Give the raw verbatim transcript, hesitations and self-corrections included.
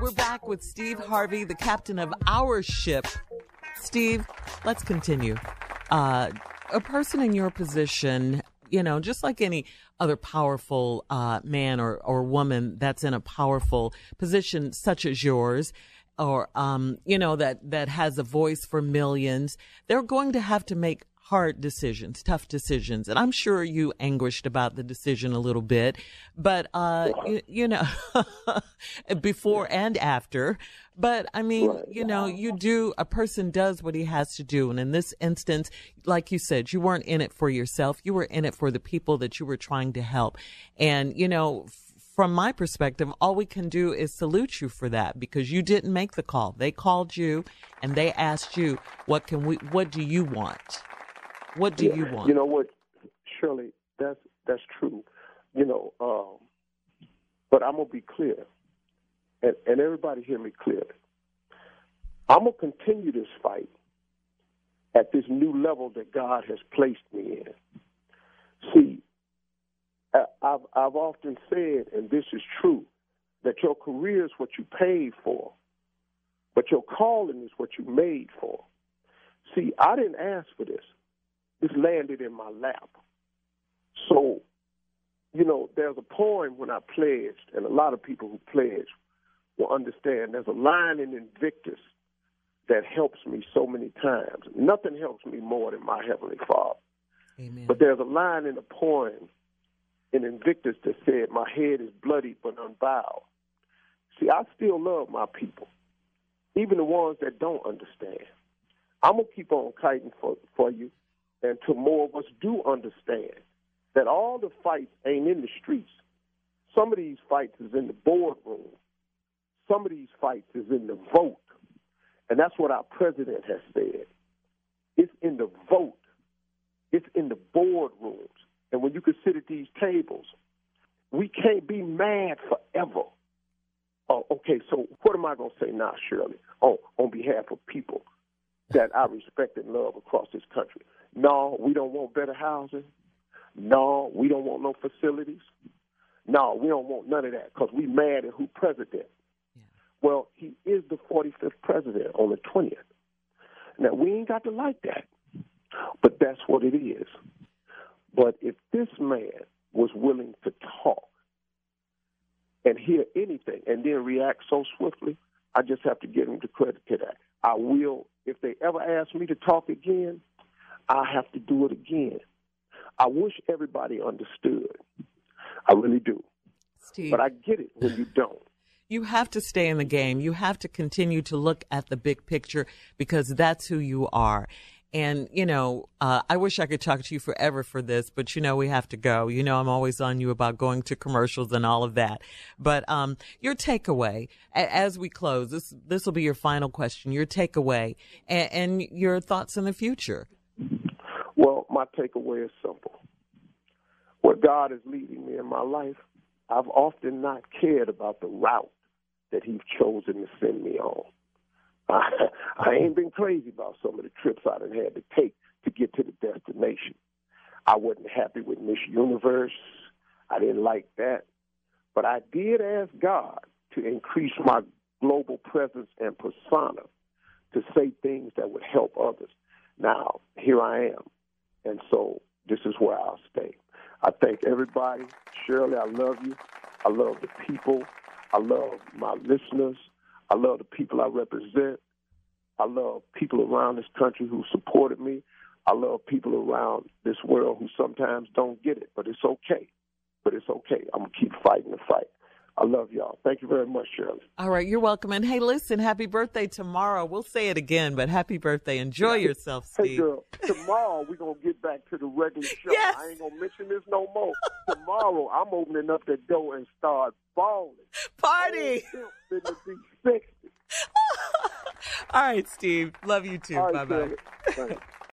we're back with Steve Harvey, the captain of our ship. Steve, let's continue. Uh, a person in your position, you know, just like any other powerful uh, man or, or woman that's in a powerful position such as yours, or, um, you know, that, that has a voice for millions, they're going to have to make hard decisions, tough decisions. And I'm sure you anguished about the decision a little bit, but, uh, you, you know, before and after. But I mean, you know, you do, a person does what he has to do. And in this instance, like you said, you weren't in it for yourself. You were in it for the people that you were trying to help. And, you know, from my perspective, all we can do is salute you for that, because you didn't make the call. They called you and they asked you, what can we, what do you want? What do yeah, you want? You know what, Shirley, that's that's true. You know, um, but I'm gonna be clear, and, and everybody hear me clearly. I'm gonna continue this fight at this new level that God has placed me in. See, I've I've often said, and this is true, that your career is what you paid for, but your calling is what you made for. See, I didn't ask for this. This landed in my lap. So, you know, there's a poem when I pledged, and a lot of people who pledge will understand. There's a line in Invictus that helps me so many times. Nothing helps me more than my Heavenly Father. Amen. But there's a line in a poem in Invictus that said, my head is bloody but unbowed. See, I still love my people, even the ones that don't understand. I'm going to keep on fighting for, for you. And to more of us do understand that all the fights ain't in the streets. Some of these fights is in the boardroom. Some of these fights is in the vote. And that's what our president has said. It's in the vote. It's in the boardrooms. And when you can sit at these tables, we can't be mad forever. Oh, okay, so what am I going to say now, Shirley, on, on behalf of people that I respect and love across this country? No, we don't want better housing. No, we don't want no facilities. No, we don't want none of that because we mad at who president. Yeah. Well, he is the forty-fifth president on the twentieth. Now, we ain't got to like that, but that's what it is. But if this man was willing to talk and hear anything and then react so swiftly, I just have to give him the credit to that. I will, if they ever ask me to talk again, I have to do it again. I wish everybody understood. I really do. Steve, but I get it when you don't. You have to stay in the game. You have to continue to look at the big picture because that's who you are. And, you know, uh, I wish I could talk to you forever for this, but, you know, we have to go. You know, I'm always on you about going to commercials and all of that. But um, your takeaway, a- as we close, this this will be your final question, your takeaway and, and your thoughts in the future. Well, my takeaway is simple. Where God is leading me in my life, I've often not cared about the route that he's chosen to send me on. I, I ain't been crazy about some of the trips I done had to take to get to the destination. I wasn't happy with Miss Universe. I didn't like that. But I did ask God to increase my global presence and persona to say things that would help others. Now, here I am. And so this is where I'll stay. I thank everybody. Shirley, I love you. I love the people. I love my listeners. I love the people I represent. I love people around this country who supported me. I love people around this world who sometimes don't get it, but it's okay. But it's okay. I'm going to keep fighting the fight. I love y'all. Thank you very much, Shirley. All right, you're welcome. And hey, listen, happy birthday tomorrow. We'll say it again, but happy birthday. Enjoy yourself, Steve. Hey, girl, tomorrow we're going to get back to the regular show. Yes. I ain't going to mention this no more. Tomorrow I'm opening up the door and start balling. Party. Oh, it'll be sexy. All right, Steve. Love you too. All right, bye-bye.